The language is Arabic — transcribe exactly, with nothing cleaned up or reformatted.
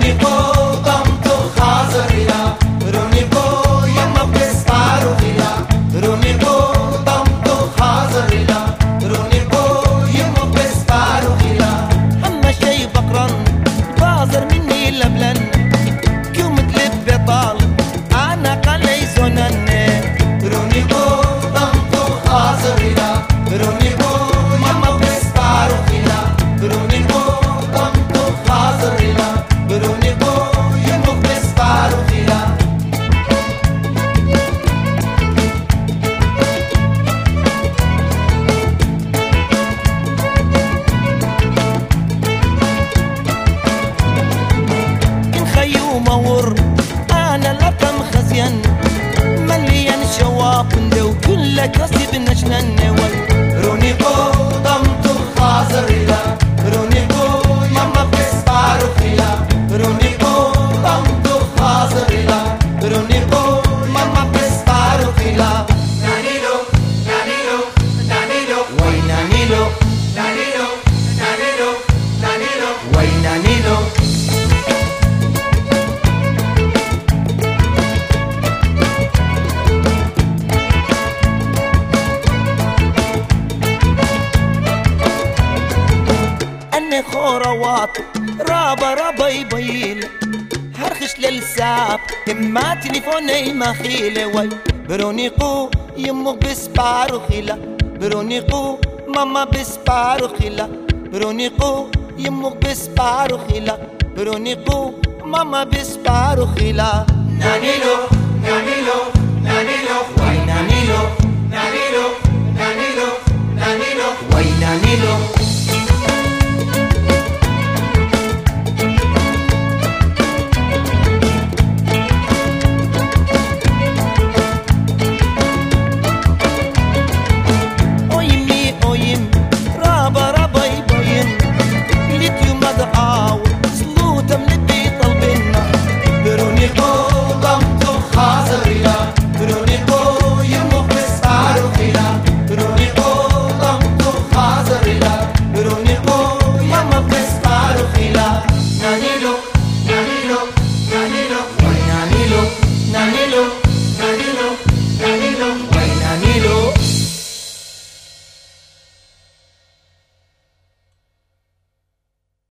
كاسي بالنجنة النوال روني قدام تخازر إلى روني قو يما بسبارو خلا روني قدام تخازر إلى روني قو يما بسبارو خلا نانيلو نانيلو نانيلو وي نانيلو نانيلو نانيلو نانيلو وي نانيلو خوروات رابا رابا يبيل هرخش للساب ما تليفوني ما خيلة وي برونيقو يمو بسبارو خيلة برونيقو ماما بسبارو خيلة برونيقو يمو بسبارو خيلة برونيقو ماما بسبارو خيلة نانيلو نانيلو نانيلو وي نانيلو نانيلو نانيلو نانيلو وي نانيلو Danilo, Danilo